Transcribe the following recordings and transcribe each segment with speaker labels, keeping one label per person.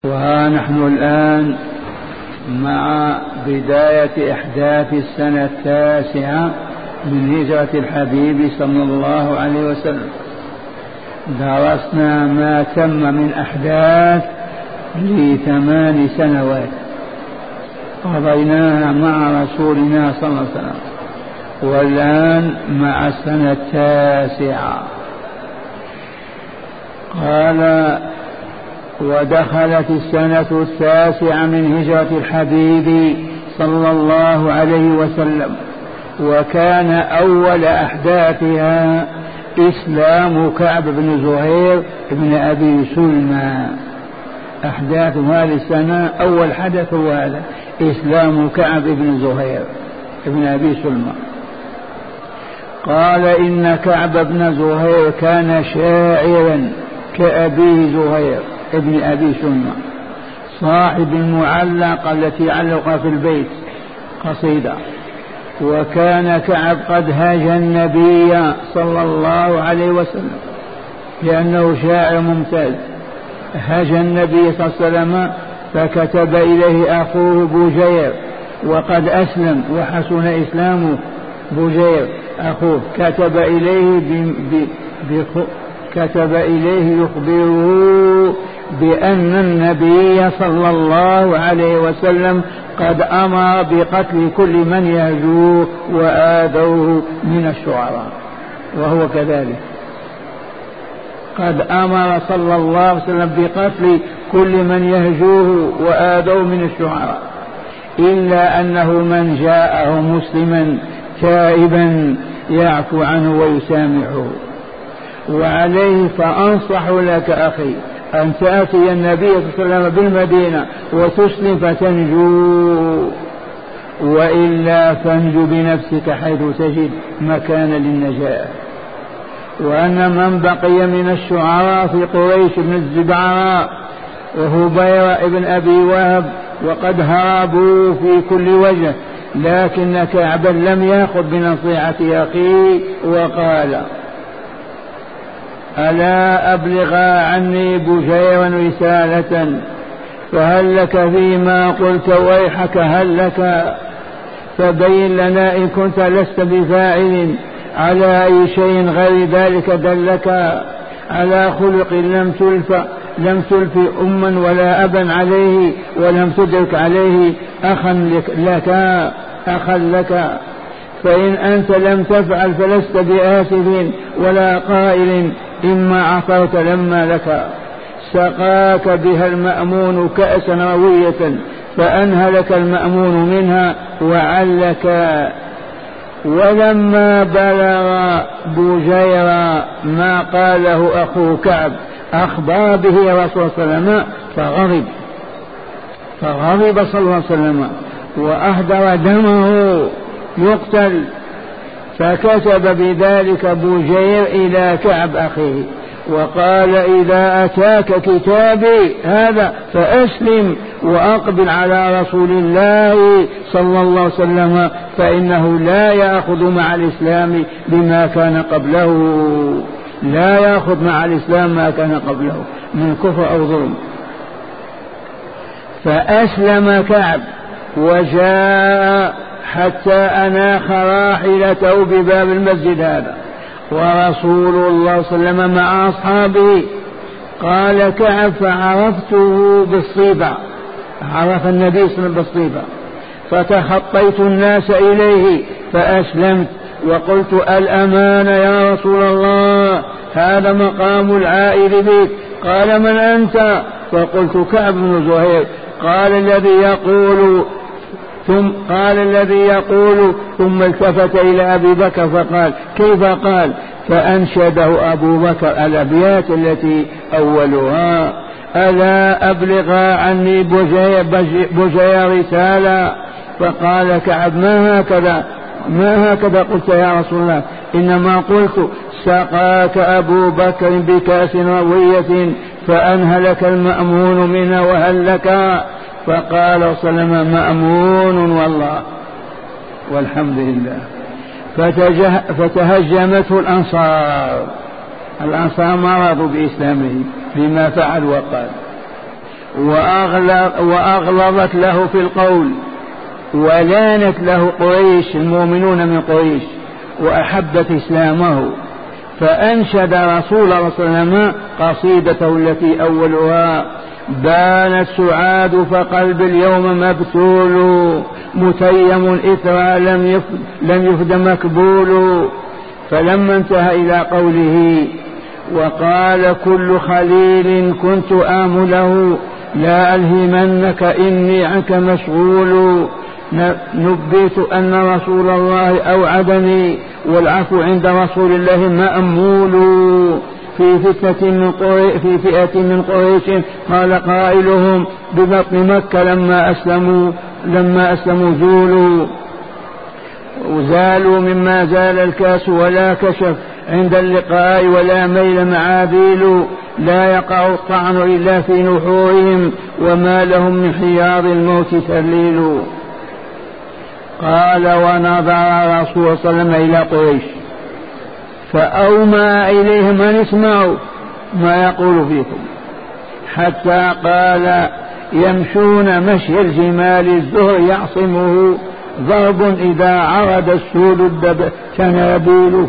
Speaker 1: وها نحن الآن مع بداية إحداث السنة 9 من هجرة الحبيب صلى الله عليه وسلم. درسنا ما تم من أحداث ل8 سنوات قضيناها مع رسولنا صلى الله عليه وسلم، والآن مع السنة 9. قال: ودخلت السنة 9 من هجرة الحبيب صلى الله عليه وسلم، وكان أول أحداثها إسلام كعب بن زهير بن أبي سلمى. أحداث هذه السنة أول حدث هو هذا، إسلام كعب بن زهير بن أبي سلمى. قال: إن كعب بن زهير كان شاعرا كأبي زهير ابن أبي سلمى، صاحب المعلقة التي علق في البيت قصيدة. وكان كعب قد هاج النبي صلى الله عليه وسلم لأنه شاعر ممتاز. هاج النبي صلى الله عليه وسلم فكتب إليه أخوه بوجير، وقد أسلم وحسن إسلامه. بوجير أخوه كتب إليه يخبره بأن النبي صلى الله عليه وسلم قد أمر بقتل كل من يهجوه وآذوه من الشعراء، وهو كذلك. قد أمر صلى الله عليه وسلم بقتل كل من يهجوه وآذوه من الشعراء، إلا أنه من جاءه مسلما تائبا يعفو عنه ويسامحه. وعليه فأنصح لك أخي أن تأتي النبي صلى الله عليه وسلم بالمدينة وتسلم فتنجو، وإلا فانجو بنفسك حيث تجد مكان للنجاة. وأن من بقي من الشعراء في قريش بن الزبعراء وهبير ابن أبي وهب وقد هربوا في كل وجه، لكن كعبا لم يأخذ بنصيحة أخيه وقال: ألا أبلغا عني بجيرا رسالة فهل لك فيما قلت ويحك هل لك، فبين لنا إن كنت لست بفاعل على أي شيء غير ذلك دلك على خلق لم تلف أما ولا أبا عليه ولم تدرك عليه أخا لك، فإن أنت لم تفعل فلست بآسف ولا قائل إما عثرت لما لك. سقاك بها المأمون كأسا روية فأنهلك المأمون منها وعلك. ولما بلغ بوجير ما قاله أخوه كعب أخبر به رسول الله صلى الله عليه وسلم فغضب صلى الله عليه وسلم وأهدر دمه يقتل. فكتب بذلك بوجير إلى كعب أخيه وقال: إذا أتاك كتابي هذا فأسلم وأقبل على رسول الله صلى الله عليه وسلم، فإنه لا يأخذ مع الإسلام بما كان قبله، لا يأخذ مع الإسلام ما كان قبله من كفر أو ظلم. فأسلم كعب وجاء حتى أناخ راحلته بباب المسجد هذا ورسول الله صلى الله عليه وسلم مع أصحابه. قال كعب: فعرفته بالصيبة، عرف النبي صلى الله عليه وسلم بالصيبة، فتخطيت الناس إليه فأسلمت وقلت: الأمان يا رسول الله، هذا مقام العائد بك. قال: من أنت؟ فقلت: كعب بن زهير. قال الذي يقول ثم التفت إلى أبي بكر فقال: كيف قال؟ فأنشده أبو بكر الأبيات التي أولها: ألا أبلغ عني بجير رسالة. فقال كعب: ما هكذا قلت يا رسول الله، إنما قلت: سقاك أبو بكر بكأس روية فأنهلك المأمون منها وهل لك. فقال صلى الله عليه وسلم: مأمون والله والحمد لله. فتهجمته الأنصار ما رضوا بإسلامه بما فعل وقال. وأغلظت له في القول، ولانت له قريش المؤمنون من قريش وأحبت إسلامه، فأنشد رسول الله صلى الله عليه وسلم قصيدته التي أولها: بانت سعاد فقلب اليوم مبتول، متيم إثرى لم يفد مكبول. فلما انتهى إلى قوله: وقال كل خليل كنت آمله لا ألهمنك إني عنك مشغول، نبيت أن رسول الله أوعدني والعفو عند رسول الله مأمول. في فئة من قريش قال قائلهم ببطن مكة لما أسلموا زالوا مما زال الكاس ولا كشف عند اللقاء ولا ميل معابيل، لا يقع الطعن إلا في نحورهم وما لهم من حياض الموت تهليل. قال: ونظر رسول صلى الله عليه وسلم إلى قريش فأومى إليهم أن اسمعوا ما يقول فيكم، حتى قال: يمشون مشي الجمال الزهر يعصمه ضرب إذا عرض السود تنابيل.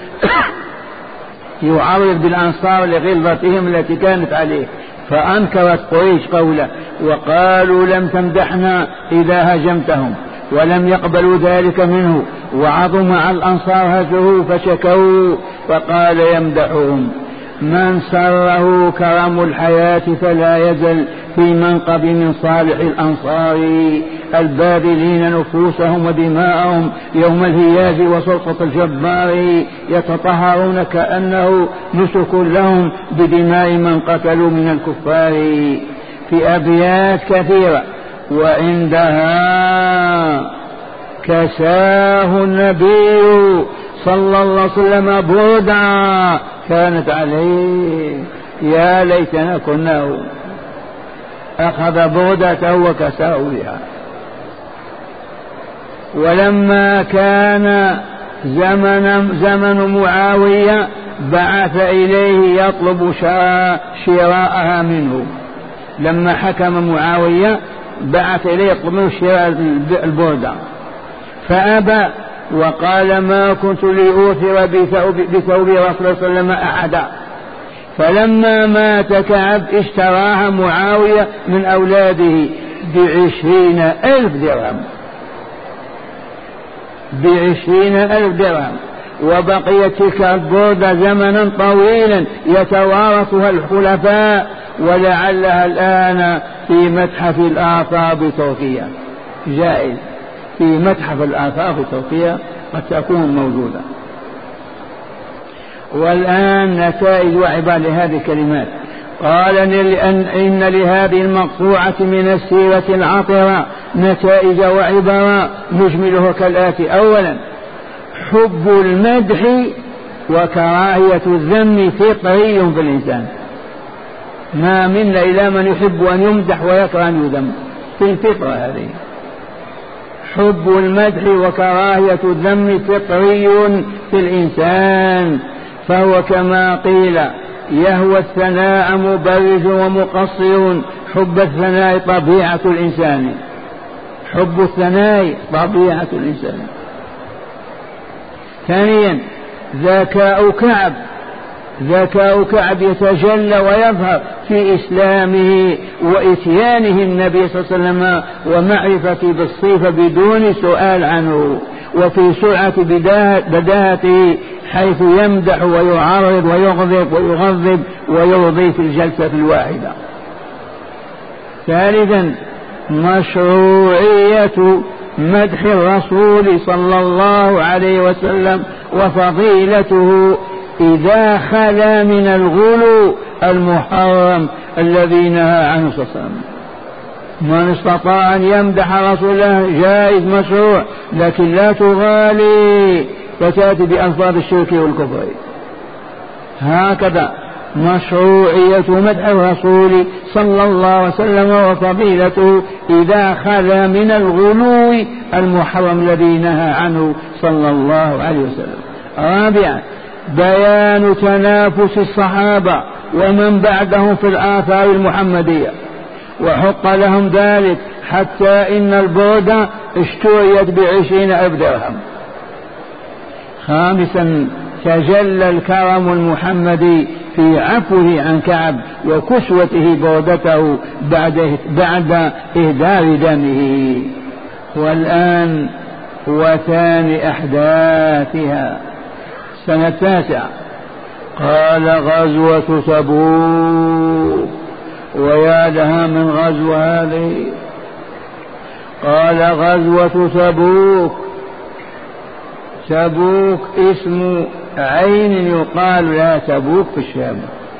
Speaker 1: يعرض بالأنصار لغلظتهم التي كانت عليه، فأنكرت قريش قوله وقالوا: لم تمدحنا إذا هجمتهم، ولم يقبلوا ذلك منه، وعظم على الأنصار هجره فشكوا، فقال يمدحهم: من سره كرم الحياة فلا يزل في منقب من صالح الأنصار، الباذلين نفوسهم ودماءهم يوم الهياج وسلطة الجبار، يتطهرون كأنه نسك لهم بدماء من قتلوا من الكفار. في أبيات كثيرة، وعندها كساه النبي صلى الله عليه وسلم بردعا كانت عليه، يا ليتنا كناه، أخذ بردته وكساه بها. ولما كان زمن معاوية بعث إليه يطلب شراءها منه. لما حكم معاوية بعث إليه يطلب شراء البردة فأبى، وقال: ما كنت لأوثر بثوب رسول الله صلى الله عليه وسلم أحدا. فلما مات كعب اشتراها معاوية من أولاده ب20,000 درهم، ب20,000 درهم، وبقيت تلك البردة زمنا طويلا يتوارثها الخلفاء، ولعلها الآن في متحف الآثار بتركيا، جائز في متحف الآثار في تركيا قد تكون موجودة. والآن نتائج وعبر لهذه الكلمات. قال: إن لهذه المقطوعة من السيرة العطرة نتائج وعبر نجمله كالآتي: أولا، حب المدح وكراهية الذم فطري في الإنسان، ما منا إلى من يحب أن يمدح ويكره أن يذم، في الفطرة هذه. حب المدح وكراهية الذم فطري في الإنسان، فهو كما قيل: يهوى الثناء مبرز ومقصر. حب الثناء طبيعة الإنسان، حب الثناء طبيعة الإنسان. ثانيا، ذكاء كعب يتجلى ويظهر في إسلامه وإتيانه النبي صلى الله عليه وسلم ومعرفة بالصفة بدون سؤال عنه، وفي سرعة بداهته حيث يمدح ويعرض ويغضب ويرضي في الجلسة الواحدة. ثالثا، مشروعية مدح الرسول صلى الله عليه وسلم وفضيلته إذا خلا من الغلو المحرم الذي نهى عنه صلى الله عليه وسلم. من استطاع أن يمدح رسول الله جائز مشروع، لكن لا تغالي فتأتي بألفاظ الشرك والكفر. هكذا مشروعية مدح الرسول صلى الله عليه وسلم وفضيلته إذا خلا من الغلو المحرم الذي نهى عنه صلى الله عليه وسلم. رابعا، بيان تنافس الصحابة ومن بعدهم في الآثار المحمدية، وحق لهم ذلك حتى إن البردة اشتريت ب20,000 درهم. خامسا تجلى الكرم المحمدي في عفوه عن كعب وكسوته بردته بعد إهدار دمه. والآن هو ثاني أحداثها سنة 9. قال غزوة تبوك، ويا لها من غزوة هذه. قال غزوة تبوك. تبوك اسم عين يقال لها تبوك في الشام.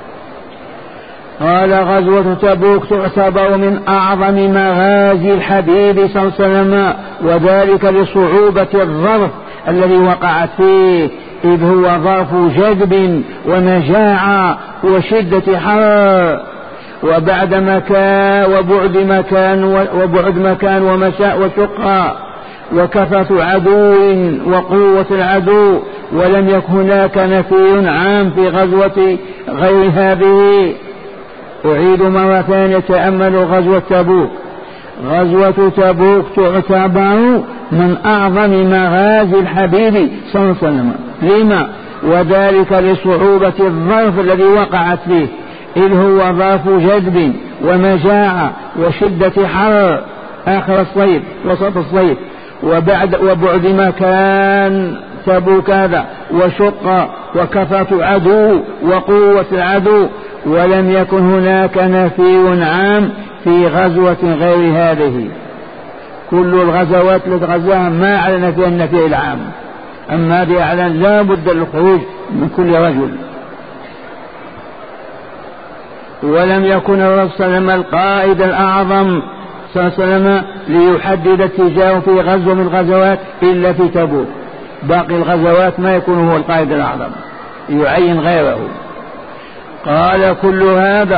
Speaker 1: قال غزوة تبوك تعتبر من أعظم مغازي الحبيب صلى الله عليه وسلم، وذلك لصعوبة الظرف الذي وقعت فيه، إذ هو ظرف جذب ومجاعة وشدة حر وبعد مكان وبعد مكان ومساء وشقة وكثرة عدو وقوة العدو، ولم يكن هناك نفي عام في غزوة غير هذه. أعيد مرة ثانية، تأملوا غزوة تبوك. غزوة تبوك تعتبر من أعظم مغازي الحبيب صلى الله عليه وسلم. لما؟ وذلك لصعوبة الظرف الذي وقعت فيه، إذ هو ظرف جذب ومجاعة وشدة حر آخر الصيف وسط الصيف، وبعد مكان تبوك هذا وشق وكثرة عدو وقوة العدو، ولم يكن هناك نفي عام في غزوة غير هذه. كل الغزوات التي غزاها ما أعلن فيها النفي العام، أما هذه أعلن لا بد للخروج من كل رجل. ولم يكن الرسول صلى الله عليه وسلم القائد الأعظم صلى الله عليه وسلم ليحدد اتجاهه في غزوة من الغزوات إلا في تبوك. باقي الغزوات ما يكون هو القائد الأعظم، يعين غيره. قال كل هذا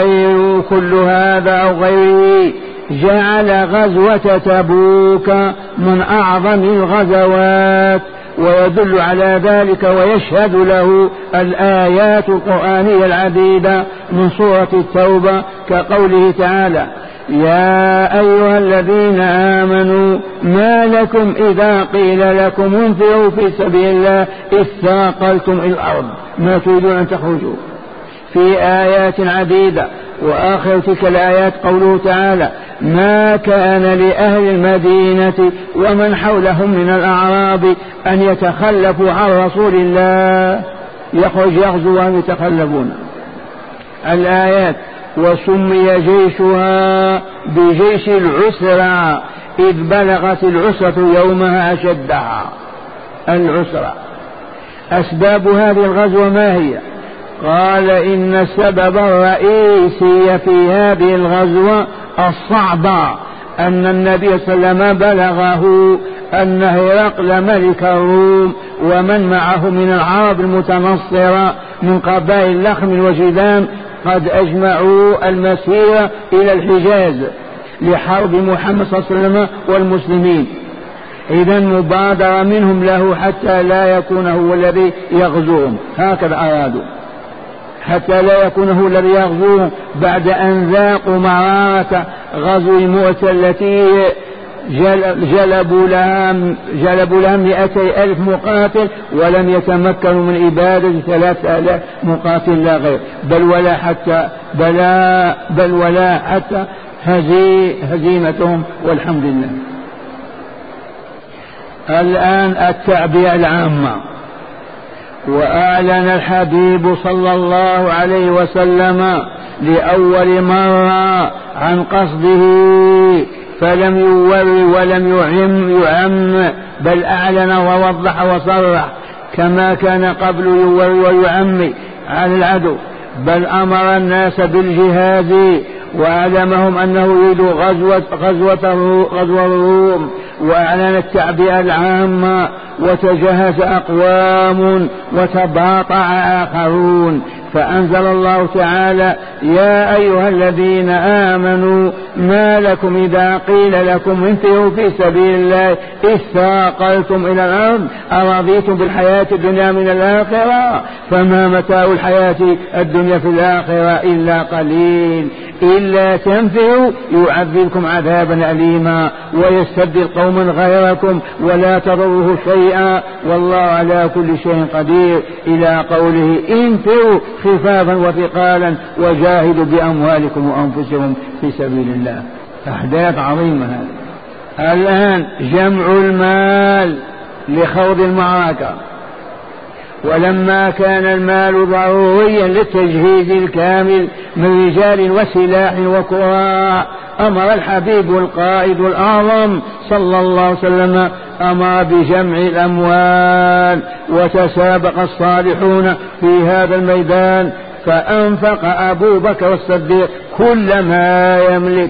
Speaker 1: أو غيره جعل غزوة تبوك من أعظم الغزوات، ويدل على ذلك ويشهد له الآيات القرآنية العديدة من سورة التوبة، كقوله تعالى: يا أيها الذين آمنوا ما لكم إذا قيل لكم انفروا في سبيل الله اثاقلتم إلى الأرض ما تريدون أن تخرجوا. في آيات عديدة، وآخر تلك الآيات قوله تعالى: ما كان لأهل المدينة ومن حولهم من الأعراب أن يتخلفوا عن رسول الله، يخرج يغزو وهم يتخلفون. الآيات. وسمي جيشها بجيش العسرة، إذ بلغت العسرة يومها أشدها. العسرة. أسباب هذه الغزوة ما هي؟ قال إن السبب الرئيسي في هذه الغزوة الصعبة أن النبي صلى الله عليه وسلم بلغه أن هرقل ملك الروم ومن معه من العرب المتنصرة من قبائل لخم وجذام قد أجمعوا المسير إلى الحجاز لحرب محمد صلى الله عليه وسلم والمسلمين. إذن مبادرة منهم له حتى لا يكون هو الذي يغزوهم، هكذا أرادوا، حتى لا يكون هو الذي يغزوهم بعد أن ذاقوا مرارة غزو مؤتة التي جلبوا لها 200,000 مقاتل ولم يتمكنوا من إبادة 3,000 مقاتل لا غير، بل ولا حتى هزيمتهم، والحمد لله. الآن التعبئة العامة. وأعلن الحبيب صلى الله عليه وسلم لأول مرة عن قصده، فلم يوري ولم يعم، بل أعلن ووضح وصرح كما كان قبل يوري ويعم على العدو، بل أمر الناس بالجهاد وأعلمهم أنه يريد غزوة الروم، وأعلن التعبئة العامة، وتجهز أقوام وتباطع آخرون، فأنزل الله تعالى: يا أيها الذين آمنوا ما لكم إذا قيل لكم انفروا في سبيل الله اثاقلتم إلى الأرض أرضيتم بالحياة الدنيا من الآخرة فما متاع الحياة الدنيا في الآخرة إلا قليل إلا تنفروا يعذبكم عذابا أليما ويستبدل قوما غيركم ولا تضره شيئا والله على كل شيء قدير، إلى قوله انفروا خفافا وثقالا وجاهدوا بأموالكم وأنفسكم في سبيل الله. أحداث عظيمة هذه. الآن جمع المال لخوض المعركة، ولما كان المال ضروريا للتجهيز الكامل من رجال وسلاح وكراء أمر الحبيب القائد الأعظم صلى الله عليه وسلم أمر بجمع الأموال، وتسابق الصالحون في هذا الميدان، فأنفق أبو بكر الصديق كل ما يملك،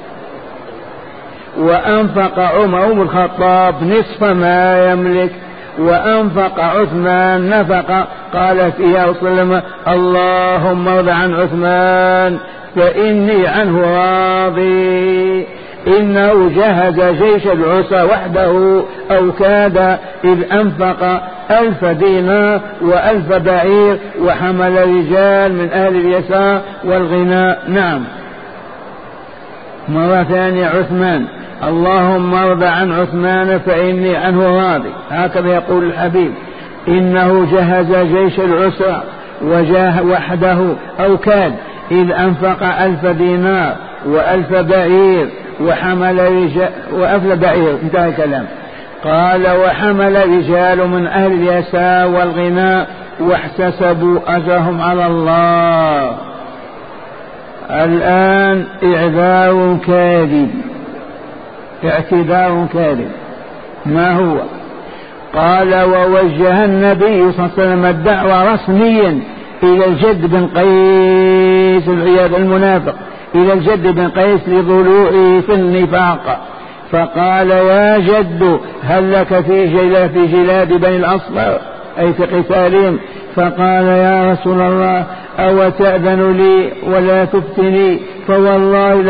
Speaker 1: وأنفق عمر بن الخطاب نصف ما يملك، وأنفق عثمان نفقة قال فيها رسول الله اللهم ارض عن عثمان فإني عنه راضي، إنه جهز جيش العسى وحده أو كاد إذ أنفق 1000 دينار و1000 بعير وحمل رجال من أهل اليسار والغناء. نعم. مرة ثانية عثمان اللهم ارض عن عثمان فإني عنه راضي، هكذا يقول الحبيب، إنه جهز جيش العسرى وجاه وحده أو كاد إذ أنفق 1000 دينار و1000 بعير وحمل رجال و1000 بعير، انتهى الكلام. قال وحمل رجال من أهل اليسار والغناء واحتسبوا أجرهم على الله. الآن إعذار كاذب، اعتذار كاذب. ما هو؟ قال ووجه النبي صلى الله عليه وسلم الدعوة رسميا إلى الجد بن قيس العياذ المنافق، إلى الجد بن قيس لضلوعه في النفاق، فقال يا جد هل لك في جلاد بني الأصفر أي في قتالهم؟ فقال يا رسول الله أو تأذن لي ولا تفتني فوالله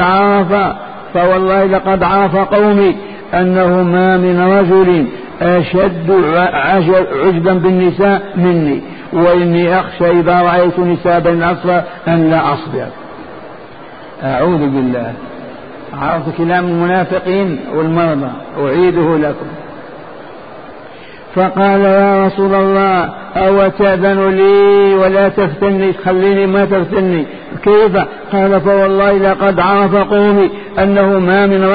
Speaker 1: لقد عاف قومي أنه ما من رجل أشد عجبا بالنساء مني، وإني أخشى إذا رأيت نساء بني الأصفر أن لا أصبر. أعوذ بالله. عرفت كلام المنافقين والمرضى، أعيده لكم. فقال يا رسول الله أو تأذن لي ولا تفتني، خليني ما تفتني. كيف؟ قال فوالله لقد عرف قومي أنه ما من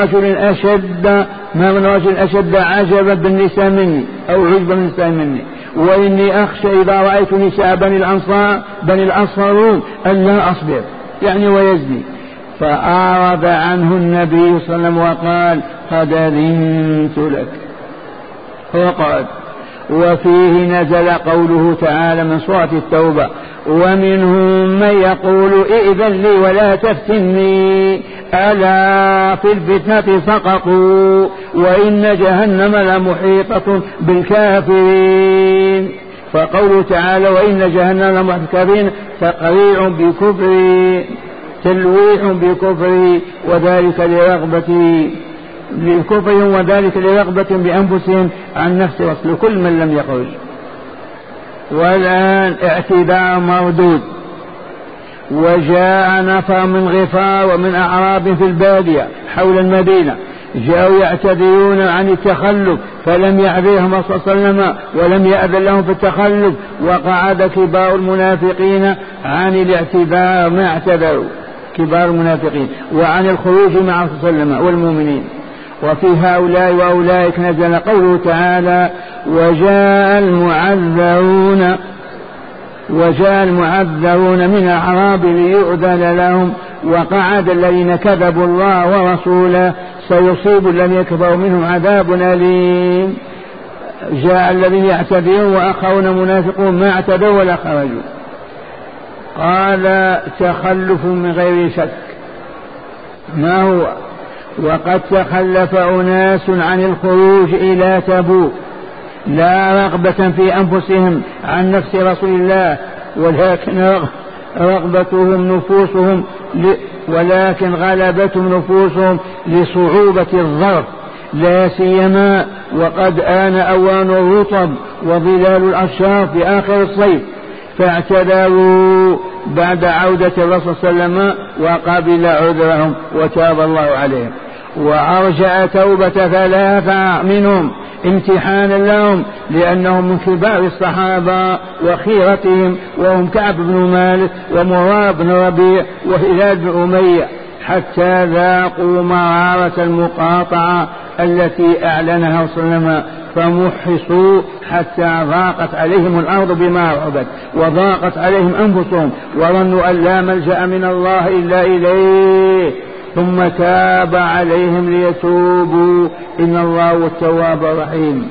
Speaker 1: رجل أشد عجبا بالنساء مني أو عجبا بالنساء مني، وإني أخشى إذا رأيت نساء بني الأصفرون أن لا أصبر، يعني ويزني. فأعرض عنه النبي صلى الله عليه وسلم وقال قد أذنت لك فقعد. وفيه نزل قوله تعالى من سورة التوبة ومنهم من يقول ائذن لي ولا تفتني ألا في الفتنة سقطوا وإن جهنم لمحيطة بالكافرين. فقوله تعالى وإن جهنم لمحيطة بالكافرين تقريع بكفر، تلويح بكفر، وذلك لرغبة بأنفسهم عن نفس وصل كل من لم يخرج. والآن اعتذار مردود. وجاء نفر من غفار ومن أعراب في البادية حول المدينة جاءوا يعتذرون عن التخلف، فلم يعذرهم صلى الله عليه وسلم ولم يأذن لهم في التخلف، وقعد كبار المنافقين عن الاعتذار ما اعتذروا كبار المنافقين وعن الخروج مع صلى الله عليه وسلم والمؤمنين. وفي هؤلاء وأولئك نزل قوله تعالى وجاء المعذرون من الأعراب ليؤذن لهم وقعد الذين كذبوا الله ورسوله سيصيب الذين كفروا منهم عذاب أليم. جاء الذين يعتذرون وآخرون منافقون ما اعتذروا ولا خرجوا. قال تخلف من غير شك. ما هو؟ وقد تخلف أناس عن الخروج إلى تبوك لا رغبة في أنفسهم عن نفس رسول الله، ولكن غلبتهم نفوسهم لصعوبة الظرف، لا سيما وقد آن أوان الرطب وظلال الأشجار في آخر الصيف، فاعتذروا بعد عودة الرسول صلى الله عليه وسلم وقبل عذرهم وتاب الله عليهم. وأرجع توبة 3 منهم امتحانا لهم لأنهم من كبار الصحابة وخيرتهم، وهم كعب بن مالك ومرار بن ربيع وهلال بن أمية، حتى ذاقوا مرارة المقاطعة التي أعلنها صلى الله عليه وسلم، فمحصوا حتى ضاقت عليهم الأرض بما رحبت وضاقت عليهم أنفسهم وظنوا أن لا ملجأ من الله إلا إليه، ثم تاب عليهم ليتوبوا إن الله هو التواب الرحيم.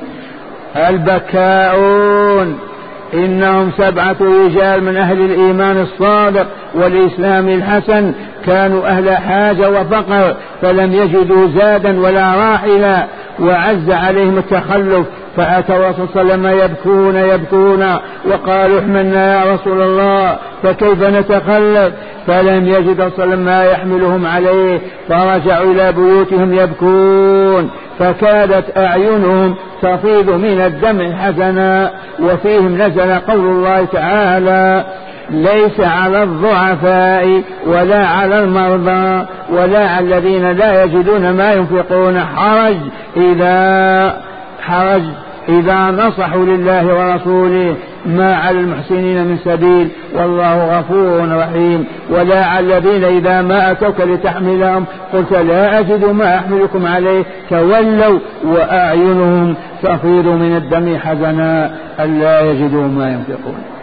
Speaker 1: البكاؤون إنهم 7 رجال من أهل الإيمان الصادق والإسلام الحسن، كانوا أهل حاجة وفقر فلم يجدوا زادا ولا راحلا، وعز عليهم التخلف، فأتى الرسول صلى الله عليه وسلم يبكون وقالوا احملنا يا رسول الله فكيف نتخلف، فلم يجد صلى الله عليه وسلم ما يحملهم عليه، فرجعوا إلى بيوتهم يبكون، فكادت أعينهم تفيض من الدمع حزنا. وفيهم نزل قول الله تعالى: ليس على الضعفاء ولا على المرضى ولا على الذين لا يجدون ما ينفقون حرج إذا نصحوا لله ورسوله، ما على المحسنين من سبيل والله غفور رحيم. ولا على الذين إذا ما أتوك لتحملهم قلت لا أجد ما أحملكم عليه تولوا وأعينهم تفيض من الدم حزنا ألا يجدوا ما ينفقون.